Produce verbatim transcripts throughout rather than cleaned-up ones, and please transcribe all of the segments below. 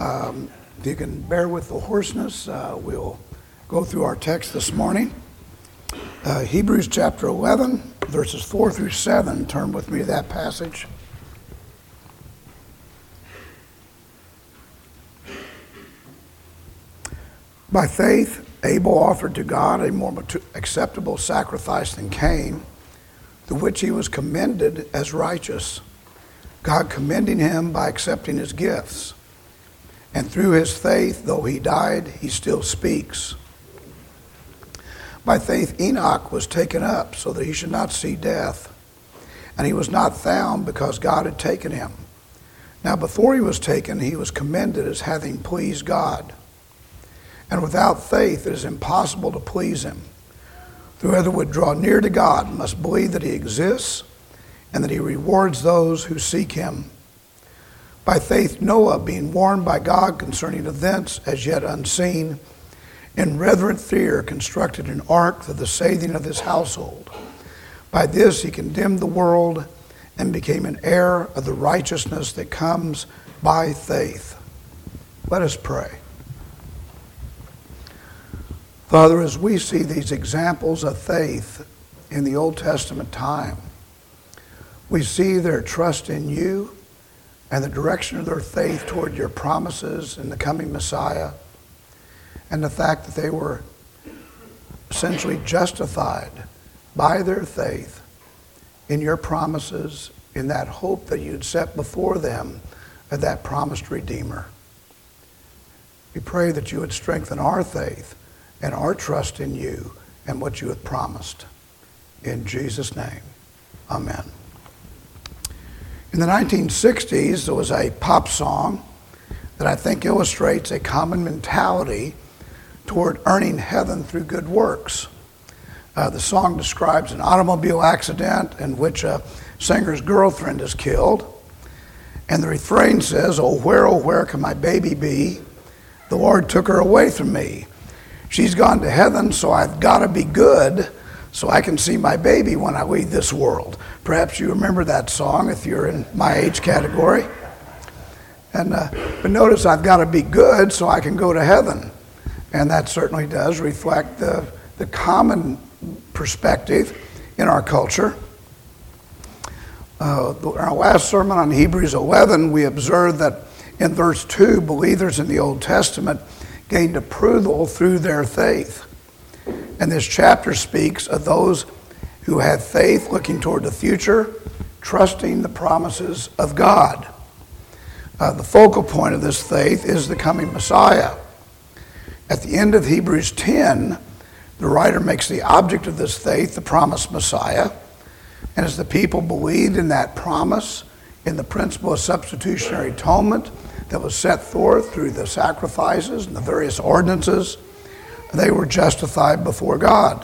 Um, if you can bear with the hoarseness, uh, we'll go through our text this morning. Uh, Hebrews chapter eleven, verses four through seven. Turn with me to that passage. By faith, Abel offered to God a more acceptable sacrifice than Cain, through which he was commended as righteous, God commending him by accepting his gifts. And through his faith, though he died, he still speaks. By faith, Enoch was taken up so that he should not see death. And he was not found because God had taken him. Now before he was taken, he was commended as having pleased God. And without faith, it is impossible to please him. Whoever would draw near to God must believe that he exists and that he rewards those who seek him. By faith, Noah, being warned by God concerning events as yet unseen, in reverent fear constructed an ark for the saving of his household. By this he condemned the world and became an heir of the righteousness that comes by faith. Let us pray. Father, as we see these examples of faith in the Old Testament time, we see their trust in you and the direction of their faith toward your promises in the coming Messiah, and the fact that they were essentially justified by their faith in your promises, in that hope that you'd set before them of that promised Redeemer. We pray that you would strengthen our faith and our trust in you and what you have promised. In Jesus' name, amen. In the nineteen sixties, there was a pop song that I think illustrates a common mentality toward earning heaven through good works. Uh, the song describes an automobile accident in which a singer's girlfriend is killed. And the refrain says, "Oh, where, oh, where can my baby be? The Lord took her away from me. She's gone to heaven, so I've got to be good so I can see my baby when I leave this world." Perhaps you remember that song if you're in my age category. And uh, but notice, I've got to be good so I can go to heaven. And that certainly does reflect the, the common perspective in our culture. Uh, in our last sermon on Hebrews eleven, we observed that in verse two, believers in the Old Testament gained approval through their faith. And this chapter speaks of those who have faith looking toward the future, trusting the promises of God. Uh, the focal point of this faith is the coming Messiah. At the end of Hebrews ten, the writer makes the object of this faith the promised Messiah. And as the people believed in that promise, in the principle of substitutionary atonement that was set forth through the sacrifices and the various ordinances, they were justified before God.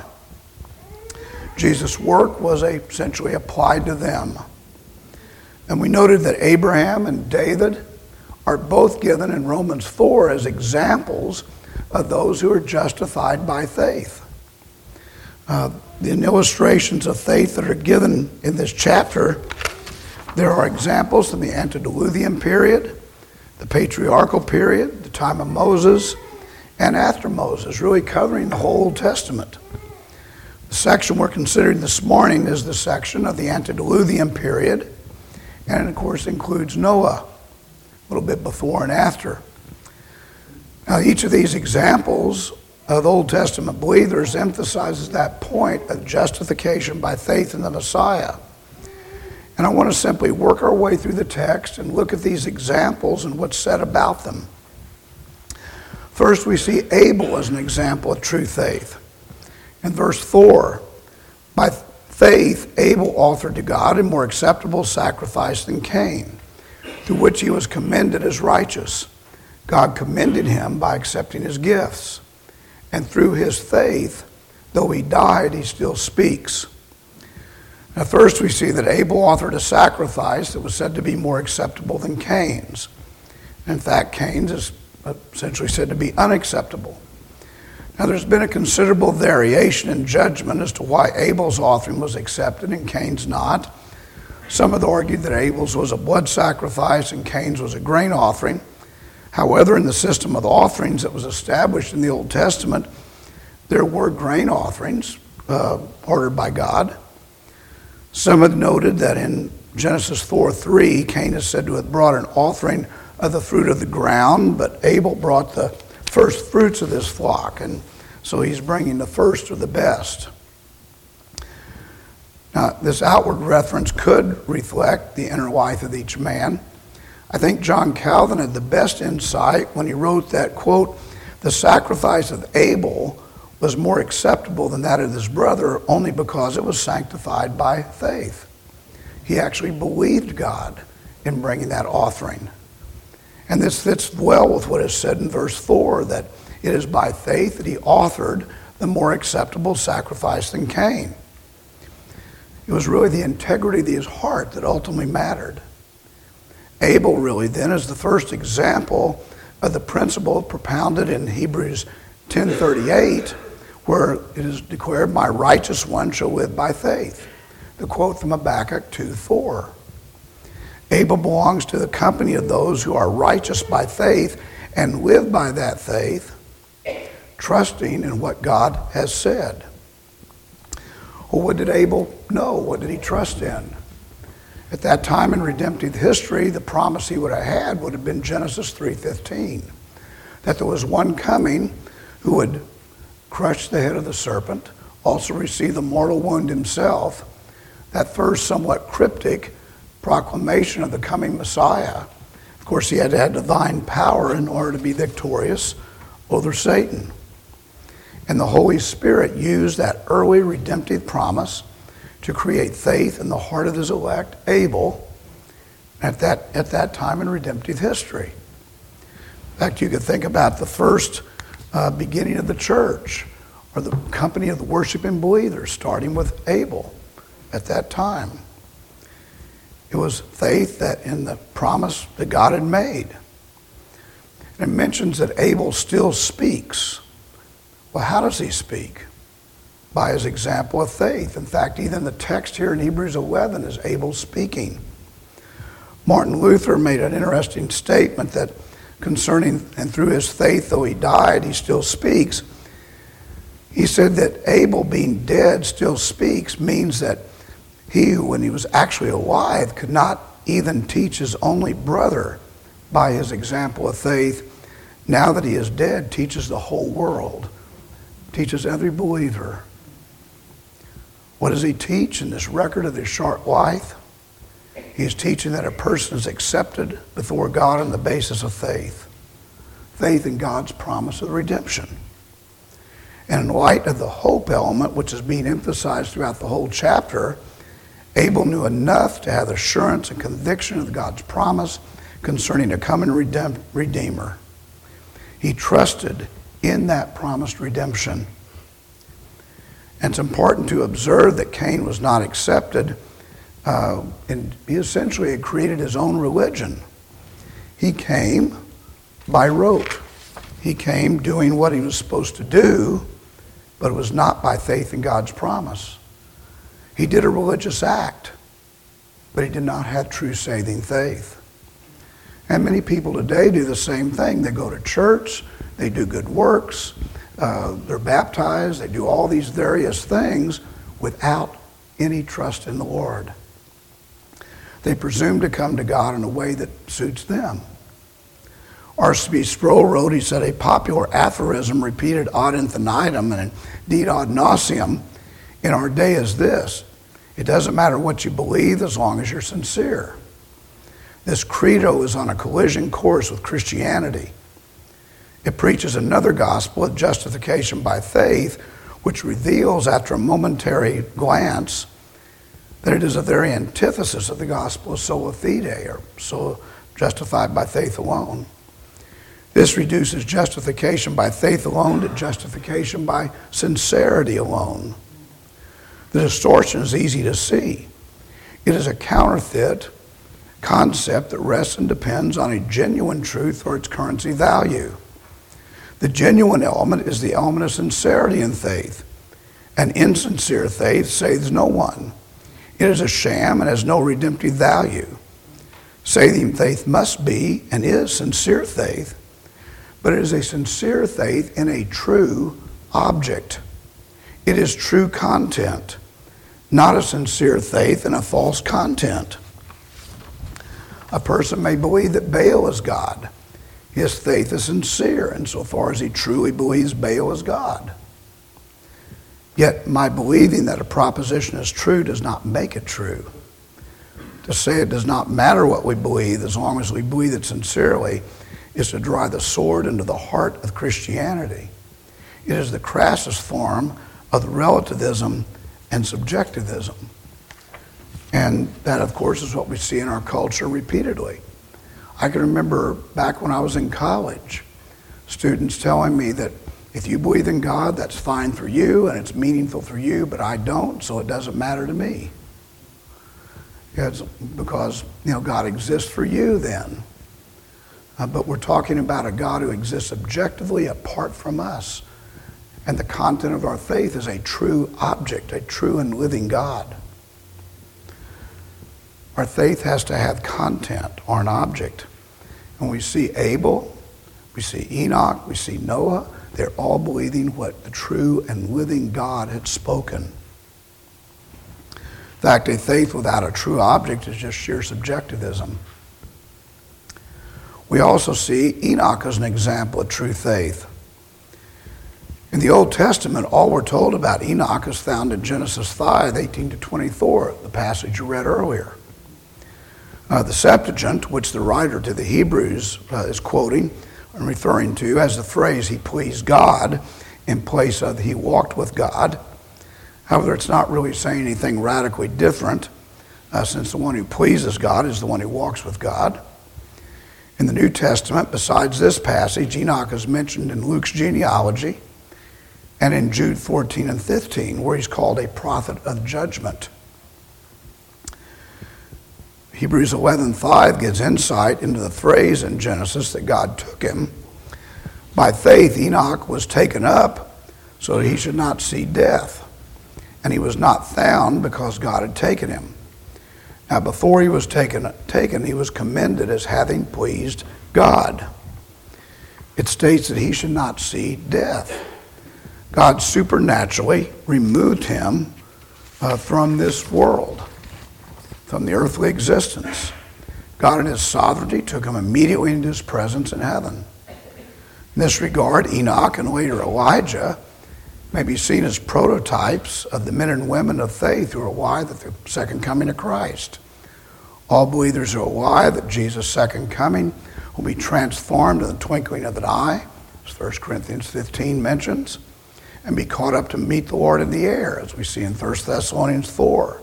Jesus' work was essentially applied to them. And we noted that Abraham and David are both given in Romans four as examples of those who are justified by faith. Uh, in illustrations of faith that are given in this chapter, there are examples from the antediluvian period, the patriarchal period, the time of Moses, and after Moses, really covering the whole Old Testament. The section we're considering this morning is the section of the antediluvian period, and of course includes Noah, a little bit before and after. Now, each of these examples of Old Testament believers emphasizes that point of justification by faith in the Messiah. And I want to simply work our way through the text and look at these examples and what's said about them. First, we see Abel as an example of true faith. In verse four, by faith, Abel offered to God a more acceptable sacrifice than Cain, through which he was commended as righteous. God commended him by accepting his gifts. And through his faith, though he died, he still speaks. Now, first we see that Abel offered a sacrifice that was said to be more acceptable than Cain's. In fact, Cain's is essentially said to be unacceptable. Now, there's been a considerable variation in judgment as to why Abel's offering was accepted and Cain's not. Some have argued that Abel's was a blood sacrifice and Cain's was a grain offering. However, in the system of offerings that was established in the Old Testament, there were grain offerings uh, ordered by God. Some have noted that in Genesis four three, Cain is said to have brought an offering of the fruit of the ground, but Abel brought the first fruits of this flock, and so he's bringing the first or the best. Now, this outward reference could reflect the inner life of each man. I think John Calvin had the best insight when he wrote that, quote, "The sacrifice of Abel was more acceptable than that of his brother only because it was sanctified by faith." He actually believed God in bringing that offering. And this fits well with what is said in verse four, that it is by faith that he offered the more acceptable sacrifice than Cain. It was really the integrity of his heart that ultimately mattered. Abel really then is the first example of the principle propounded in Hebrews ten thirty-eight, where it is declared, "My righteous one shall live by faith." The quote from Habakkuk two four. Abel belongs to the company of those who are righteous by faith and live by that faith, trusting in what God has said. Well, what did Abel know? What did he trust in? At that time in redemptive history, the promise he would have had would have been Genesis three fifteen, that there was one coming who would crush the head of the serpent, also receive the mortal wound himself. That first somewhat cryptic proclamation of the coming Messiah. Of course, he had to have divine power in order to be victorious over Satan. And the Holy Spirit used that early redemptive promise to create faith in the heart of his elect, Abel, at that, at that time in redemptive history. In fact, you could think about the first uh, beginning of the church, or the company of the worshiping believers, starting with Abel at that time. It was faith that in the promise that God had made. And it mentions that Abel still speaks. Well, how does he speak? By his example of faith. In fact, even the text here in Hebrews eleven is Abel speaking. Martin Luther made an interesting statement that concerning, and through his faith, though he died, he still speaks. He said that Abel being dead still speaks means that he who, when he was actually alive, could not even teach his only brother by his example of faith, now that he is dead, teaches the whole world, teaches every believer. What does he teach in this record of his short life? He's teaching that a person is accepted before God on the basis of faith. Faith in God's promise of redemption. And in light of the hope element, which is being emphasized throughout the whole chapter, Abel knew enough to have assurance and conviction of God's promise concerning a coming redem- Redeemer. He trusted in that promised redemption. And it's important to observe that Cain was not accepted, uh, and he essentially had created his own religion. He came by rote. He came doing what he was supposed to do, but it was not by faith in God's promise. He did a religious act, but he did not have true saving faith. And many people today do the same thing. They go to church, they do good works, uh, they're baptized, they do all these various things without any trust in the Lord. They presume to come to God in a way that suits them. R C Sproul wrote, he said, a popular aphorism repeated ad infinitum and indeed ad nauseum in our day is this: it doesn't matter what you believe as long as you're sincere. This credo is on a collision course with Christianity. It preaches another gospel of justification by faith, which reveals after a momentary glance that it is a very antithesis of the gospel of sola fide, or so justified by faith alone. This reduces justification by faith alone to justification by sincerity alone. The distortion is easy to see. It is a counterfeit concept that rests and depends on a genuine truth or its currency value. The genuine element is the element of sincerity in faith. An insincere faith saves no one. It is a sham and has no redemptive value. Saving faith must be and is sincere faith, but it is a sincere faith in a true object. It is true content, not a sincere faith in a false content. A person may believe that Baal is God. His faith is sincere insofar as he truly believes Baal is God. Yet my believing that a proposition is true does not make it true. To say it does not matter what we believe as long as we believe it sincerely is to drive the sword into the heart of Christianity. It is the crassest form of the relativism and subjectivism. And that, of course, is what we see in our culture repeatedly. I can remember back when I was in college, students telling me that if you believe in God, that's fine for you and it's meaningful for you, but I don't, so it doesn't matter to me. It's because, you know, God exists for you then. Uh, but we're talking about a God who exists objectively apart from us. And the content of our faith is a true object, a true and living God. Our faith has to have content or an object. And we see Abel, we see Enoch, we see Noah. They're all believing what the true and living God had spoken. In fact, a faith without a true object is just sheer subjectivism. We also see Enoch as an example of true faith. In the Old Testament, all we're told about Enoch is found in Genesis five, eighteen to twenty-four, the passage you read earlier. Uh, the Septuagint, which the writer to the Hebrews uh, is quoting and referring to, has the phrase, he pleased God, in place of he walked with God. However, it's not really saying anything radically different, uh, since the one who pleases God is the one who walks with God. In the New Testament, besides this passage, Enoch is mentioned in Luke's genealogy and in Jude fourteen and fifteen, where he's called a prophet of judgment. Hebrews eleven five gives insight into the phrase in Genesis that God took him. By faith, Enoch was taken up so that he should not see death. And he was not found because God had taken him. Now, before he was taken, taken, he was commended as having pleased God. It states that he should not see death. God supernaturally removed him uh, from this world, from the earthly existence. God in his sovereignty took him immediately into his presence in heaven. In this regard, Enoch and later Elijah may be seen as prototypes of the men and women of faith who are alive at the second coming of Christ. All believers are alive that Jesus' second coming will be transformed in the twinkling of an eye, as First Corinthians fifteen mentions, and be caught up to meet the Lord in the air, as we see in First Thessalonians four.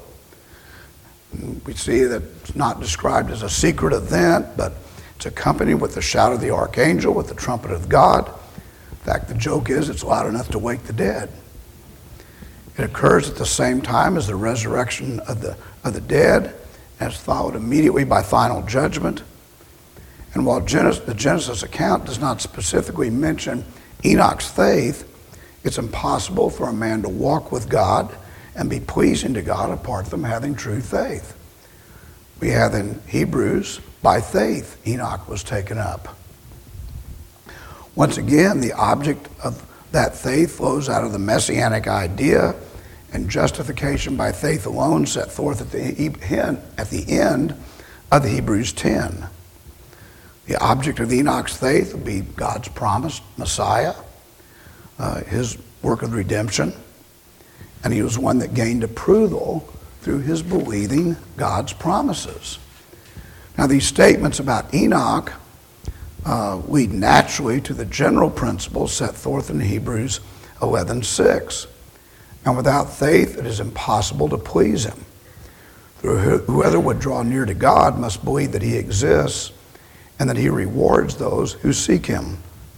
We see that it's not described as a secret event, but it's accompanied with the shout of the archangel, with the trumpet of God. In fact, the joke is it's loud enough to wake the dead. It occurs at the same time as the resurrection of the, of the dead, and it's followed immediately by final judgment. And while Genesis, the Genesis account does not specifically mention Enoch's faith, it's impossible for a man to walk with God and be pleasing to God apart from having true faith. We have in Hebrews, by faith, Enoch was taken up. Once again, the object of that faith flows out of the messianic idea and justification by faith alone set forth at the, at the end of the Hebrews ten. The object of Enoch's faith would be God's promised Messiah, uh, his work of redemption, and he was one that gained approval through his believing God's promises. Now, these statements about Enoch uh, lead naturally to the general principles set forth in Hebrews eleven six. And without faith, it is impossible to please him. Whoever would draw near to God must believe that he exists and that he rewards those who seek him.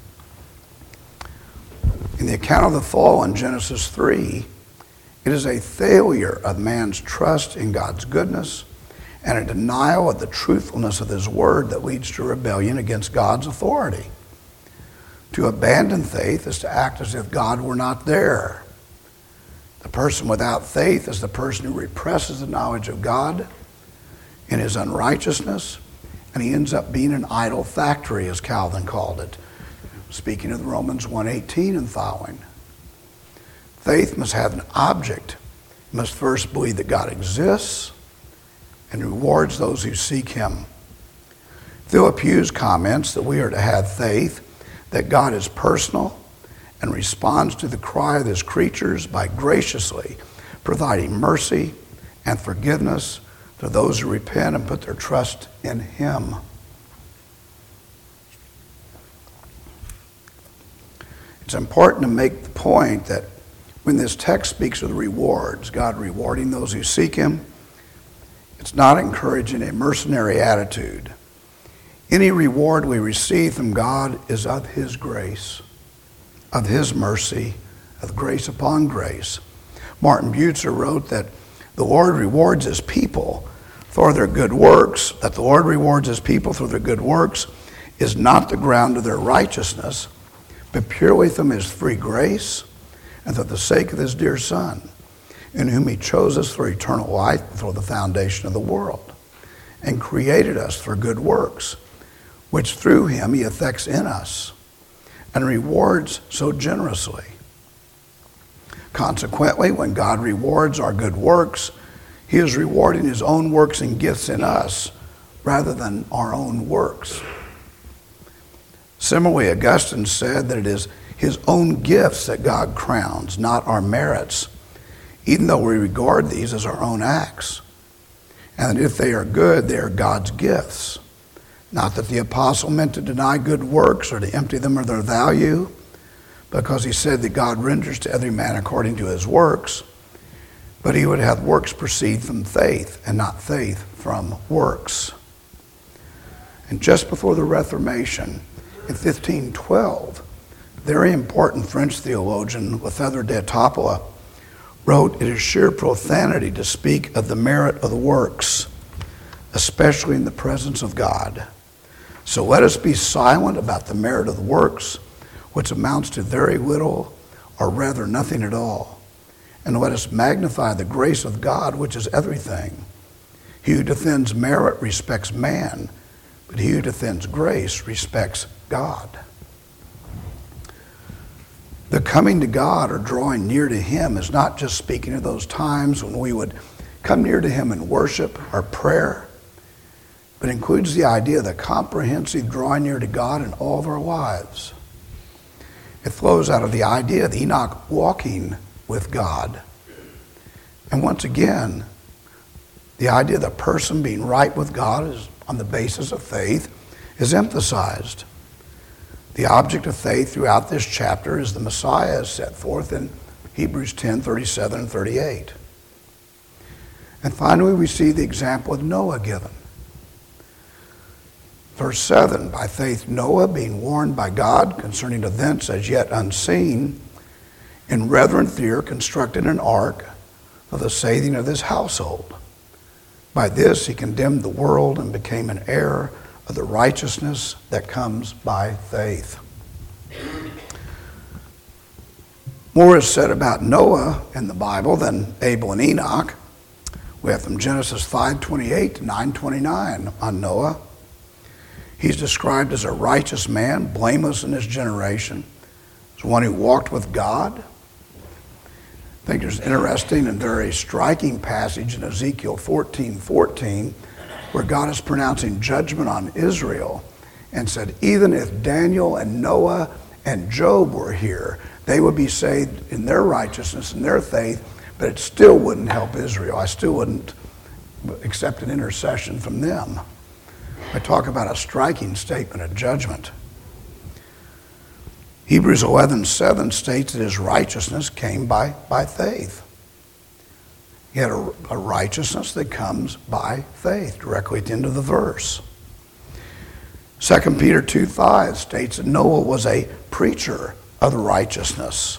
In the account of the fall in Genesis three, it is a failure of man's trust in God's goodness and a denial of the truthfulness of his word that leads to rebellion against God's authority. To abandon faith is to act as if God were not there. The person without faith is the person who represses the knowledge of God in his unrighteousness, and he ends up being an idol factory, as Calvin called it. speaking of Romans one eighteen and following. Faith must have an object. You must first believe that God exists and rewards those who seek him. Philip Hughes comments that we are to have faith that God is personal and responds to the cry of his creatures by graciously providing mercy and forgiveness to those who repent and put their trust in him. It's important to make the point that when this text speaks of the rewards, God rewarding those who seek him, it's not encouraging a mercenary attitude. Any reward we receive from God is of his grace, of his mercy, of grace upon grace. Martin Butzer wrote that the Lord rewards his people for their good works, that the Lord rewards his people for their good works is not the ground of their righteousness, but purely from his free grace and for the sake of his dear Son, in whom he chose us for eternal life before the foundation of the world, and created us for good works, which through him he effects in us, and rewards so generously. Consequently, when God rewards our good works, he is rewarding his own works and gifts in us, rather than our own works. Similarly, Augustine said that it is his own gifts that God crowns, not our merits, even though we regard these as our own acts. And that if they are good, they are God's gifts. Not that the apostle meant to deny good works or to empty them of their value, because he said that God renders to every man according to his works, but he would have works proceed from faith and not faith from works. And just before the Reformation, in fifteen twelve, very important French theologian Lefebvre d'Etaples wrote, "It is sheer profanity to speak of the merit of the works, especially in the presence of God. So let us be silent about the merit of the works, which amounts to very little, or rather nothing at all. And let us magnify the grace of God, which is everything. He who defends merit respects man, but he who defends grace respects God." The coming to God or drawing near to him is not just speaking of those times when we would come near to him in worship or prayer, but includes the idea of the comprehensive drawing near to God in all of our lives. It flows out of the idea of Enoch walking with God. And once again, the idea of the person being right with God is on the basis of faith is emphasized. The object of faith throughout this chapter is the Messiah as set forth in Hebrews ten, thirty-seven and thirty-eight. And finally, we see the example of Noah given. Verse seven, by faith Noah, being warned by God concerning events as yet unseen, in reverent fear constructed an ark for the saving of his household. By this he condemned the world and became an heir of the righteousness that comes by faith. More is said about Noah in the Bible than Abel and Enoch. We have from Genesis five twenty-eight to nine twenty-nine on Noah. He's described as a righteous man, blameless in his generation, as one who walked with God. I think there's an interesting and very striking passage in Ezekiel fourteen fourteen where God is pronouncing judgment on Israel and said, even if Daniel and Noah and Job were here, they would be saved in their righteousness and their faith, but it still wouldn't help Israel. I still wouldn't accept an intercession from them. I talk about a striking statement of judgment. Hebrews eleven seven states that his righteousness came by, by faith. He had a, a righteousness that comes by faith, directly at the end of the verse. Second Peter two five states that Noah was a preacher of the righteousness.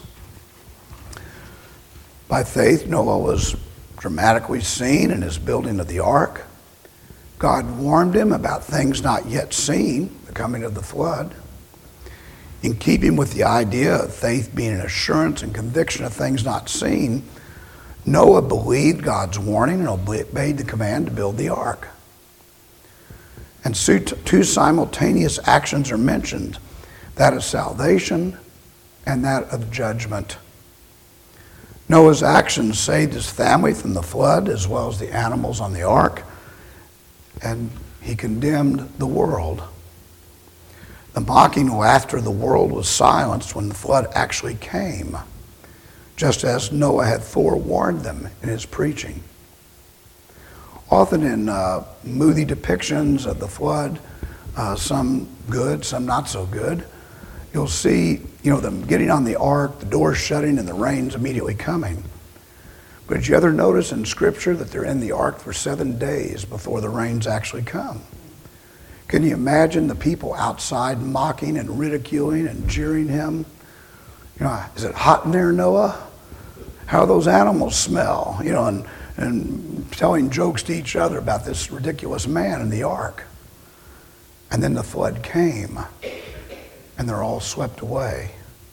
By faith, Noah was dramatically seen in his building of the ark. God warned him about things not yet seen, the coming of the flood. In keeping with the idea of faith being an assurance and conviction of things not seen, Noah believed God's warning and obeyed the command to build the ark. And two simultaneous actions are mentioned that of salvation and that of judgment. Noah's actions saved his family from the flood as well as the animals on the ark, and he condemned the world. The mocking laughter of the world was silenced when the flood actually came, just as Noah had forewarned them in his preaching. Often in uh, movie depictions of the flood, uh, some good, some not so good, you'll see, you know, them getting on the ark, the doors shutting, and the rain's immediately coming. But did you ever notice in Scripture that they're in the ark for seven days before the rains actually come? Can you imagine the people outside mocking and ridiculing and jeering him? You know, is it hot in there, Noah? How do those animals smell? You know, and, and telling jokes to each other about this ridiculous man in the ark. And then the flood came, and they're all swept away.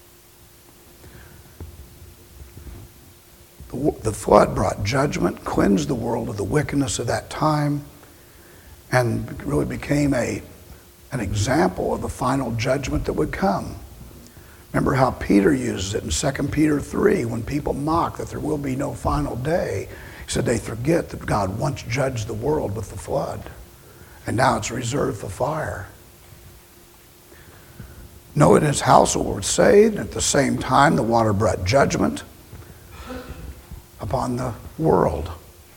The, the flood brought judgment, cleansed the world of the wickedness of that time, and really became a, an example of the final judgment that would come. Remember how Peter uses it in Second Peter three when people mock that there will be no final day. He said they forget that God once judged the world with the flood, and now it's reserved for fire. Noah and his household were saved, and at the same time the water brought judgment upon the world.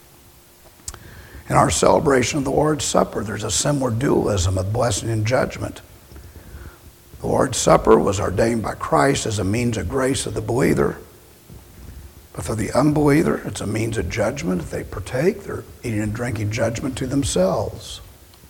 In our celebration of the Lord's Supper, there's a similar dualism of blessing and judgment. The Lord's Supper was ordained by Christ as a means of grace of the believer. But for the unbeliever, it's a means of judgment. If they partake, they're eating and drinking judgment to themselves.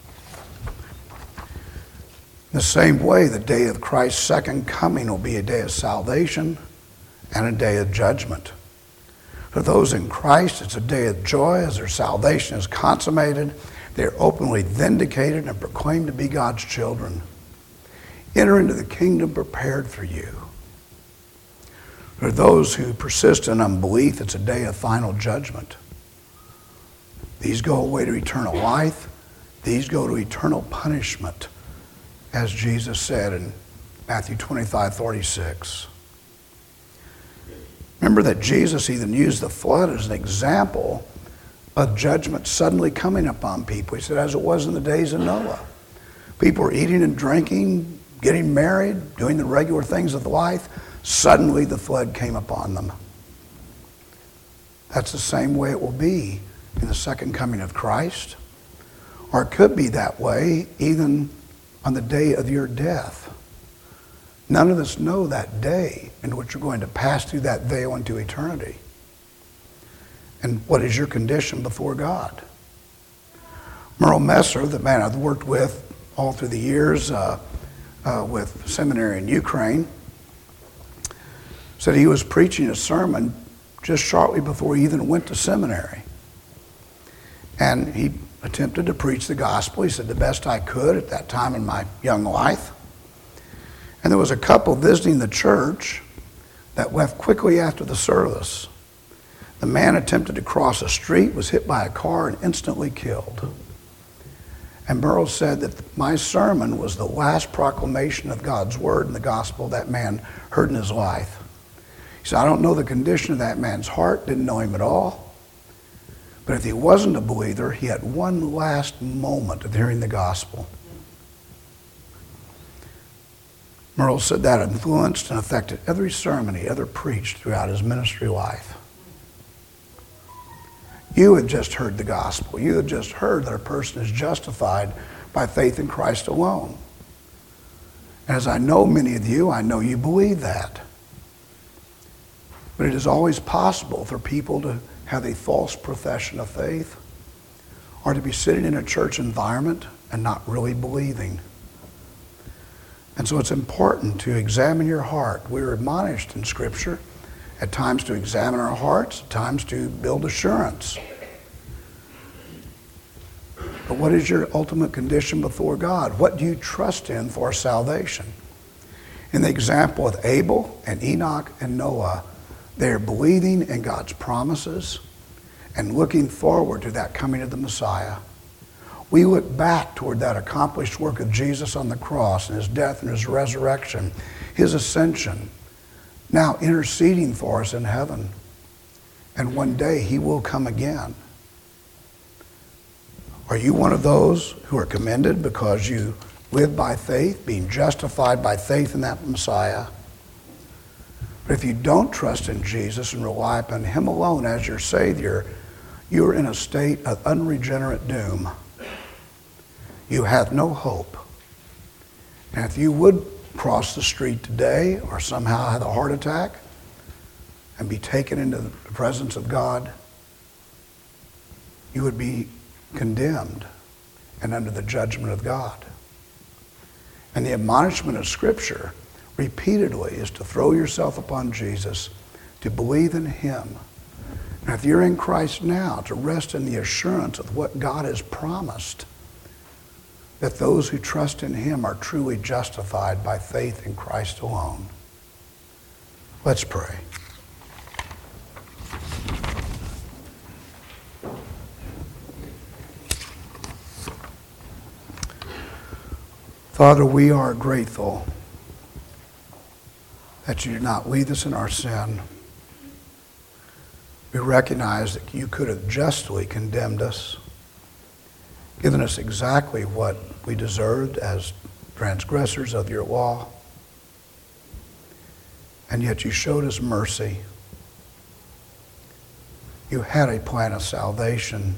In the same way, the day of Christ's second coming will be a day of salvation and a day of judgment. For those in Christ, it's a day of joy as their salvation is consummated. They are openly vindicated and proclaimed to be God's children. Enter into the kingdom prepared for you. For those who persist in unbelief, it's a day of final judgment. These go away to eternal life. These go to eternal punishment, as Jesus said in Matthew twenty-five forty-six. Remember that Jesus even used the flood as an example of judgment suddenly coming upon people. He said, as it was in the days of Noah. People were eating and drinking, getting married, doing the regular things of life. Suddenly the flood came upon them. That's the same way it will be in the second coming of Christ. Or it could be that way even on the day of your death. None of us know that day in which you're going to pass through that veil into eternity. And what is your condition before God? Merle Messer, the man I've worked with all through the years uh, uh, with seminary in Ukraine, said he was preaching a sermon just shortly before he even went to seminary. And he attempted to preach the gospel. He said, the best I could at that time in my young life. And there was a couple visiting the church that left quickly after the service. The man attempted to cross a street, was hit by a car, and instantly killed. And Burroughs said that my sermon was the last proclamation of God's word and the gospel that man heard in his life. He said, I don't know the condition of that man's heart, didn't know him at all. But if he wasn't a believer, he had one last moment of hearing the gospel. Merle said that influenced and affected every sermon he ever preached throughout his ministry life. You had just heard the gospel. You had just heard that a person is justified by faith in Christ alone. And as I know many of you, I know you believe that. But it is always possible for people to have a false profession of faith or to be sitting in a church environment and not really believing. And so it's important to examine your heart. We're admonished in Scripture at times to examine our hearts, at times to build assurance. But what is your ultimate condition before God? What do you trust in for salvation? In the example of Abel and Enoch and Noah, they're believing in God's promises and looking forward to that coming of the Messiah. We look back toward that accomplished work of Jesus on the cross and his death and his resurrection, his ascension, now interceding for us in heaven. And one day he will come again. Are you one of those who are commended because you live by faith, being justified by faith in that Messiah? But if you don't trust in Jesus and rely upon him alone as your Savior, you're in a state of unregenerate doom. You have no hope. And if you would cross the street today or somehow have a heart attack and be taken into the presence of God, you would be condemned and under the judgment of God. And the admonishment of Scripture repeatedly is to throw yourself upon Jesus, to believe in him. And if you're in Christ now, to rest in the assurance of what God has promised, that those who trust in him are truly justified by faith in Christ alone. Let's pray. Father, we are grateful that you did not leave us in our sin. We recognize that you could have justly condemned us, given us exactly what we deserved as transgressors of your law. And yet you showed us mercy. You had a plan of salvation.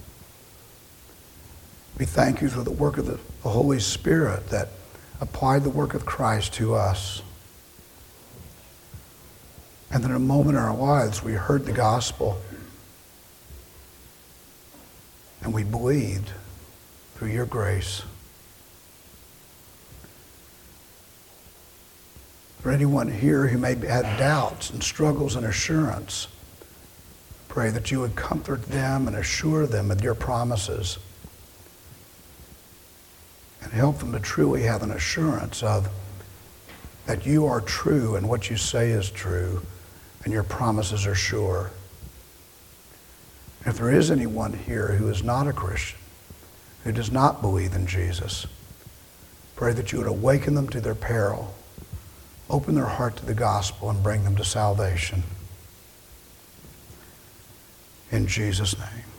We thank you for the work of the, the Holy Spirit that applied the work of Christ to us. And in a moment in our lives, we heard the gospel and we believed through your grace. For anyone here who may have doubts and struggles in assurance, pray that you would comfort them and assure them of your promises and help them to truly have an assurance of that you are true and what you say is true and your promises are sure. If there is anyone here who is not a Christian, who does not believe in Jesus, pray that you would awaken them to their peril, open their heart to the gospel, and bring them to salvation. In Jesus' name.